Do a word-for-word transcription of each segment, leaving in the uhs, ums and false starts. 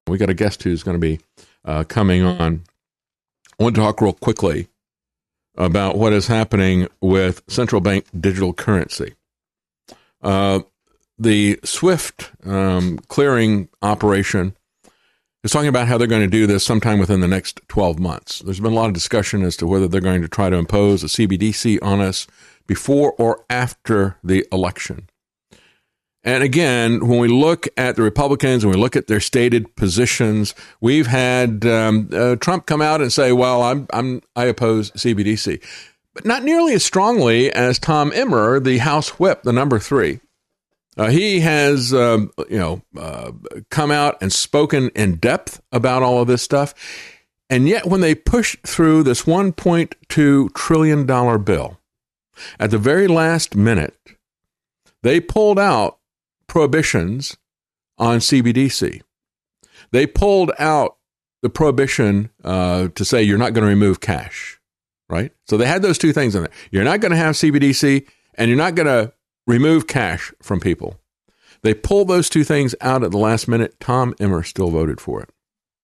We got a guest who's going to be uh, coming on. I want to talk real quickly about what is happening with central bank digital currency. Uh, the SWIFT um, clearing operation is talking about how they're going to do this sometime within the next twelve months. There's been a lot of discussion as to whether they're going to try to impose a C B D C on us before or after the election. And again, when we look at the Republicans and we look at their stated positions, we've had um, uh, Trump come out and say, well, I'm, I'm, I oppose C B D C, but not nearly as strongly as Tom Emmer, the House whip, the number three. Uh, he has, um, you know, uh, come out and spoken in depth about all of this stuff. And yet when they pushed through this one point two trillion dollars bill, at the very last minute, they pulled out prohibitions on C B D C. They pulled out the prohibition uh, to say you're not going to remove cash, right? So they had those two things in there. You're not going to have C B D C, and you're not going to remove cash from people. They pulled those two things out at the last minute. Tom Emmer still voted for it.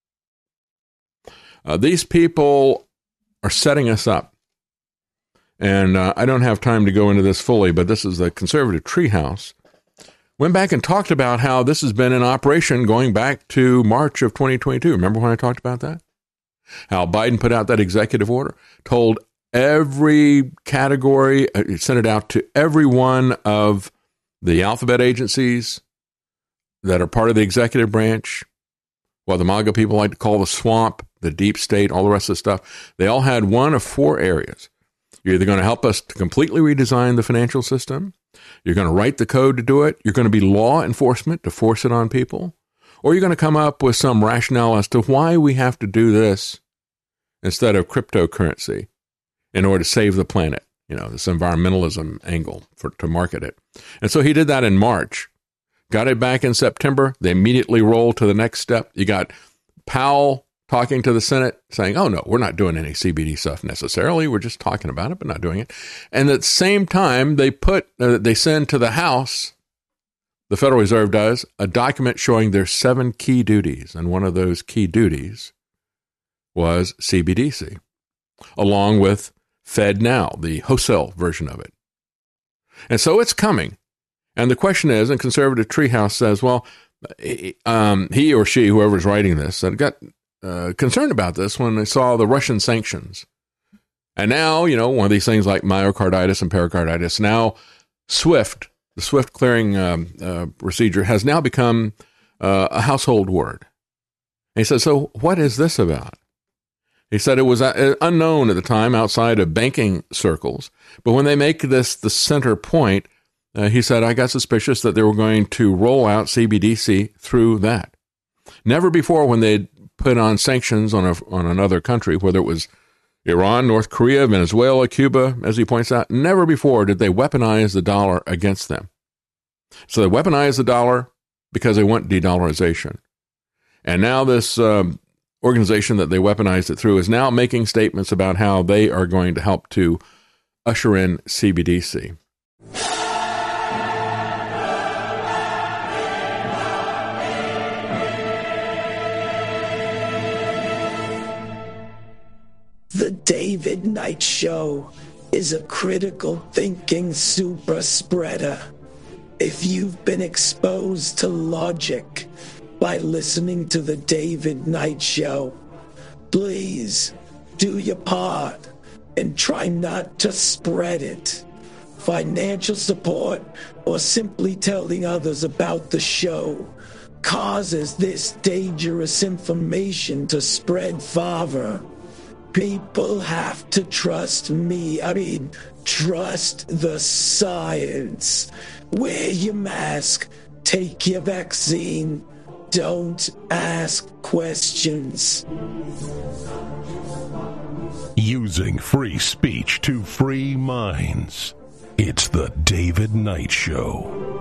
Uh, these people are setting us up. And uh, I don't have time to go into this fully, but this is the conservative treehouse. Went back and talked about how this has been in operation going back to March of twenty twenty-two. Remember when I talked about that? How Biden put out that executive order, told every category, uh, sent it out to every one of the alphabet agencies that are part of the executive branch, what the MAGA people like to call the swamp, the deep state, all the rest of the stuff. They all had one of four areas. You're either going to help us to completely redesign the financial system, you're going to write the code to do it, you're going to be law enforcement to force it on people, or you're going to come up with some rationale as to why we have to do this instead of cryptocurrency in order to save the planet, you know, this environmentalism angle for to market it. And so he did that in March, got it back in September. They immediately rolled to the next step. You got Powell talking to the Senate saying, oh, no, we're not doing any C B D stuff necessarily. We're just talking about it, but not doing it. And at the same time, they put, uh, they send to the House, the Federal Reserve does, a document showing their seven key duties. And one of those key duties was C B D C, along with FedNow, the wholesale version of it. And so it's coming. And the question is, and Conservative Treehouse says, well, um, he or she, whoever's writing this, got uh, concerned about this when they saw the Russian sanctions. And now, you know, one of these things like myocarditis and pericarditis, now SWIFT, the SWIFT clearing um, uh, procedure, has now become uh, a household word. And he says, so what is this about? He said it was uh, unknown at the time outside of banking circles. But when they make this the center point, uh, he said, I got suspicious that they were going to roll out C B D C through that. Never before, when they'd put on sanctions on a, on another country, whether it was Iran, North Korea, Venezuela, Cuba, as he points out, never before did they weaponize the dollar against them. So they weaponized the dollar because they want de-dollarization. And now this um, organization that they weaponized it through is now making statements about how they are going to help to usher in C B D C. The David Knight Show is a critical thinking super spreader. If you've been exposed to logic by listening to the David Knight Show, please do your part and try not to spread it. Financial support or simply telling others about the show causes this dangerous information to spread farther. People have to trust me. I mean, trust the science. Wear your mask. Take your vaccine. Don't ask questions. Using free speech to free minds. It's the David Knight Show.